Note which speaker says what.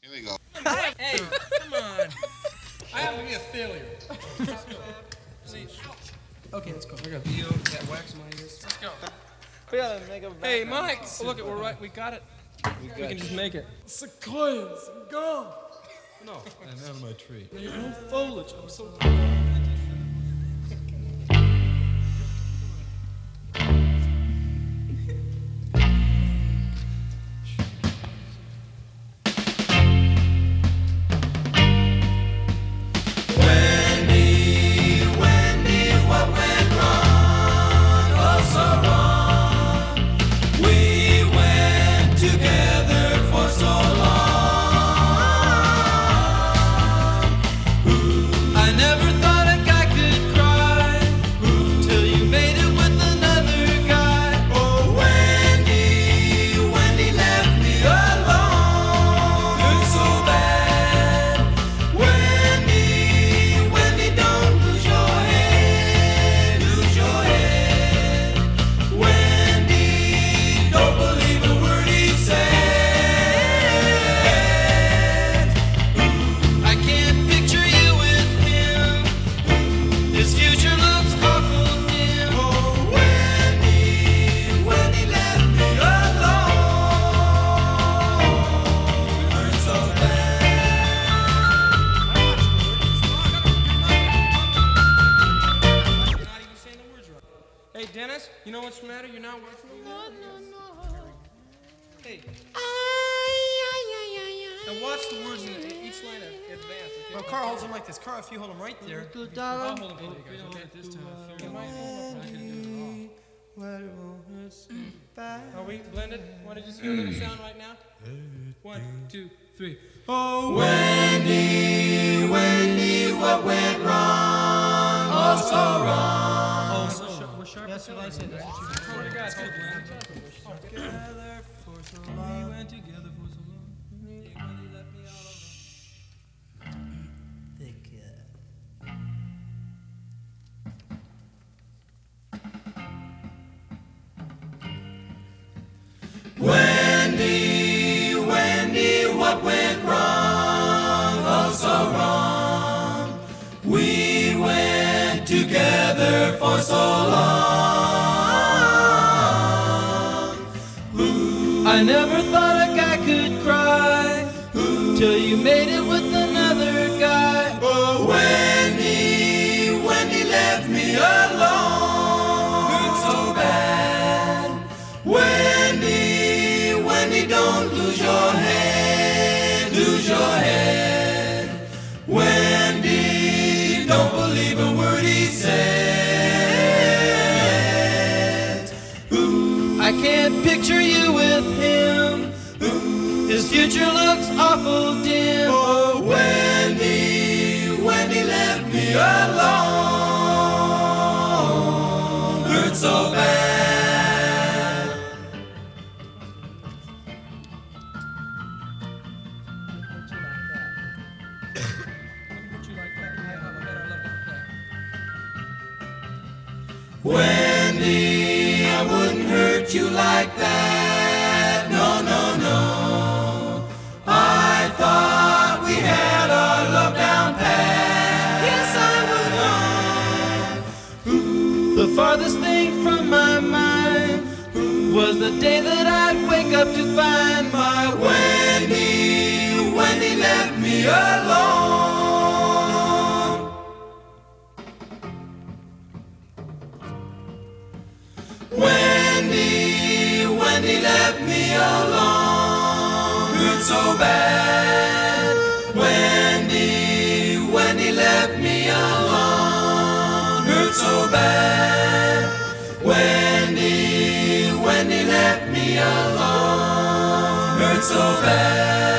Speaker 1: Here we go.
Speaker 2: Hey, come on. I have to be a failure. Let's go. See, okay, let's go. I got Theo, that wax in my ears. Let's go.
Speaker 3: We gotta make a
Speaker 2: Hey, Mike, look, we're right. We got it. We can just make it. Sequoias and gum. No.
Speaker 4: And out of my tree.
Speaker 2: There's no foliage. I'm so. Hey, Dennis, you know what's the matter? You're not working over there? No. Hey. Now watch the words in each line in advance, okay?
Speaker 5: Well, Carl holds them like this. Carl, if you hold them right there.
Speaker 2: I'll hold them for you guys, okay? This time. You might hold them. Are we blended? Want to just hear the sound right now? 1, 2, 3. Oh,
Speaker 6: Wendy, what went wrong? Oh, so wrong.
Speaker 2: we're sharp.
Speaker 5: That's what I said. That's what you said.
Speaker 2: Oh, we got it.
Speaker 5: Together for so long.
Speaker 2: We went together for so long. When you let me all alone.
Speaker 6: Wendy, what went wrong? Oh, so wrong. We went together for so long.
Speaker 3: I never thought a guy could cry till you made it with another guy.
Speaker 6: Oh, Wendy left me alone. Hurt so bad. Wendy, don't lose your head, lose your head. Wendy, don't believe a word he says.
Speaker 3: I can't picture you with him. His future looks awful dim.
Speaker 6: Oh, Wendy left me alone. Hurt so bad. Wendy, I wouldn't hurt you like that. No, no, no. I thought we had our love down pat. Yes, I would.
Speaker 3: The farthest thing from my mind was the day that I'd wake up to find
Speaker 6: My Wendy left me alone. Wendy left me alone. Hurt so bad. Wendy left me alone. Hurt so bad. Wendy left me alone. Hurt so bad.